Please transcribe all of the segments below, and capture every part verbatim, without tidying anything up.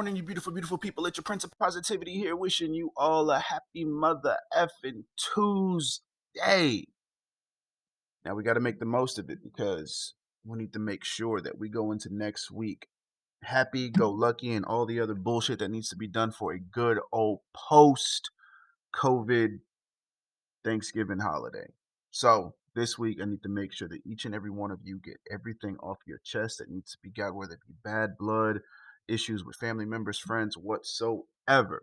morning, you beautiful, beautiful people. It's your Prince of Positivity here, wishing you all a happy mother effing Tuesday. Now we got to make the most of it because we need to make sure that we go into next week happy, go lucky, and all the other bullshit that needs to be done for a good old post COVID Thanksgiving holiday. So this week, I need to make sure that each and every one of you get everything off your chest that needs to be got, whether it be bad blood, issues with family members, friends, whatsoever.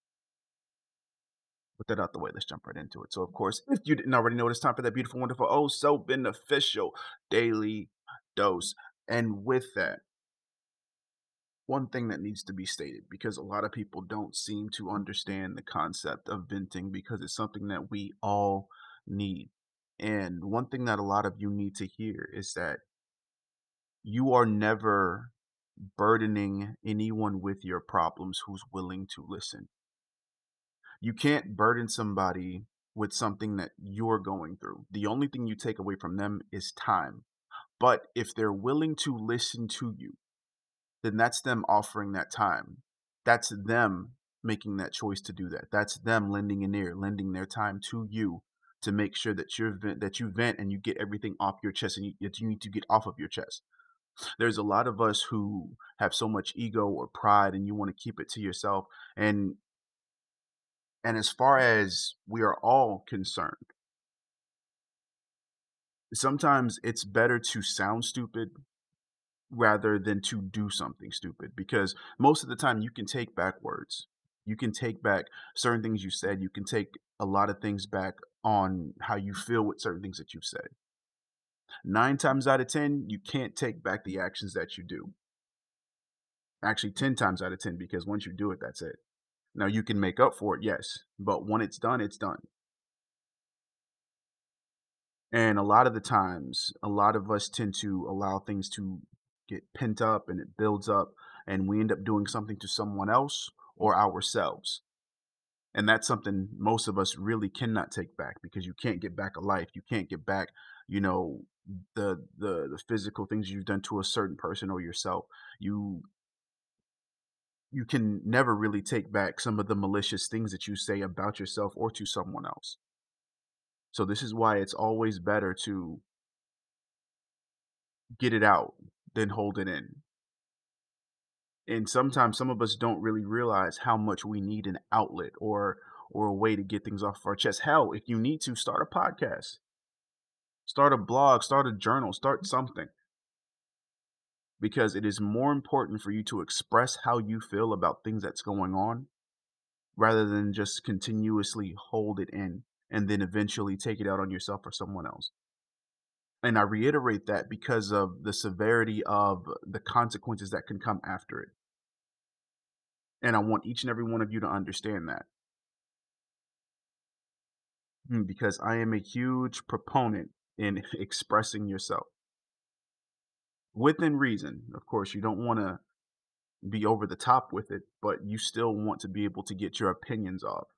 With that out the way, let's jump right into it. So, of course, if you didn't already know, it's time for that beautiful, wonderful, oh, so beneficial daily dose. And with that, one thing that needs to be stated because a lot of people don't seem to understand the concept of venting because it's something that we all need. And one thing that a lot of you need to hear is that you are never burdening anyone with your problems who's willing to listen. You can't burden somebody with something that you're going through. The only thing you take away from them is time. But if they're willing to listen to you, then that's them offering that time. That's them making that choice to do that. That's them lending an ear, lending their time to you to make sure that you're vent, that you vent and you get everything off your chest and you, that you need to get off of your chest. There's a lot of us who have so much ego or pride and you want to keep it to yourself. And and as far as we are all concerned, sometimes it's better to sound stupid rather than to do something stupid because most of the time you can take back words. You can take back certain things you said. You can take a lot of things back on how you feel with certain things that you've said. Nine times out of ten, you can't take back the actions that you do. Actually, ten times out of ten, because once you do it, that's it. Now you can make up for it, yes, but when it's done, it's done. And a lot of the times, a lot of us tend to allow things to get pent up and it builds up, and we end up doing something to someone else or ourselves. And that's something most of us really cannot take back because you can't get back a life. You can't get back, you know, the the the physical things you've done to a certain person or yourself. You you can never really take back some of the malicious things that you say about yourself or to someone else. So this is why it's always better to get it out than hold it in. And sometimes some of us don't really realize how much we need an outlet or or a way to get things off our chest. Hell, if you need to start a podcast, start a blog, start a journal, start something because it is more important for you to express how you feel about things that's going on rather than just continuously hold it in and then eventually take it out on yourself or someone else. And I reiterate that because of the severity of the consequences that can come after it. And I want each and every one of you to understand that. Mm, because I am a huge proponent in expressing yourself within reason. Of course, you don't want to be over the top with it, but you still want to be able to get your opinions off.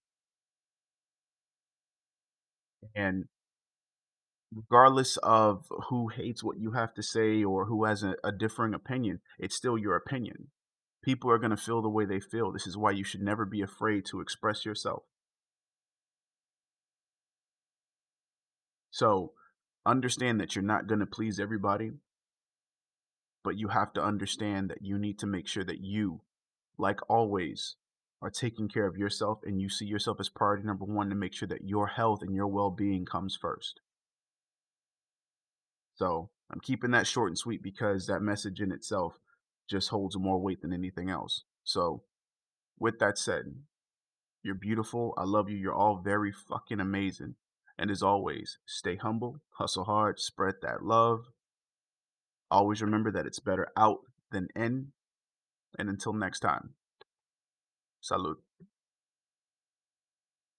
And regardless of who hates what you have to say or who has a, a differing opinion, it's still your opinion. People are going to feel the way they feel. This is why you should never be afraid to express yourself. So understand that you're not going to please everybody, but you have to understand that you need to make sure that you, like always, are taking care of yourself and you see yourself as priority number one to make sure that your health and your well being comes first. So I'm keeping that short and sweet because that message in itself just holds more weight than anything else. So, with that said, you're beautiful. I love you. You're all very fucking amazing. And as always, stay humble, hustle hard, spread that love. Always remember that it's better out than in. And until next time, salute.